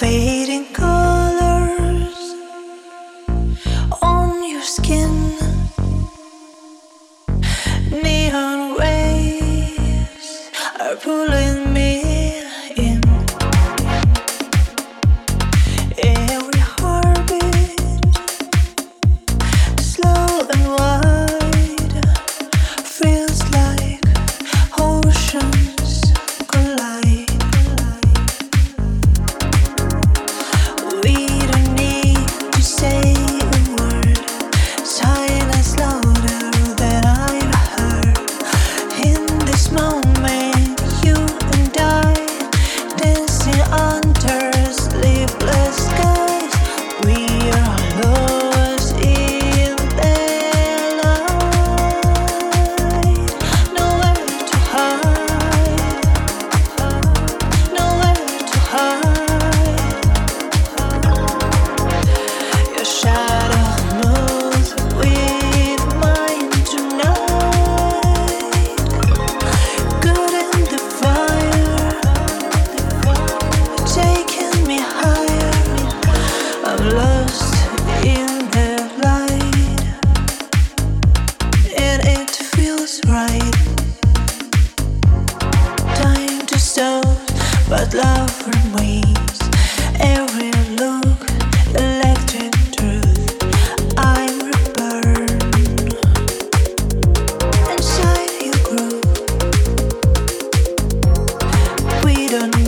Fading colors on your skin, neon rays are pulling me in. Every heartbeat, slow and wide, feels like oceans collide. We don't need to say a word. Silence louder than I've heard. In this moment, you and I dancing under sleepless skies. We are lost in the light. Nowhere to hide. Nowhere to hide. Your shadow moves with mine tonight. Good in the fire, taking me higher. I'm lost in the light, and it feels right. Time to stop, but love remains. Every look, electric truth. I'm reborn inside your groove. We don't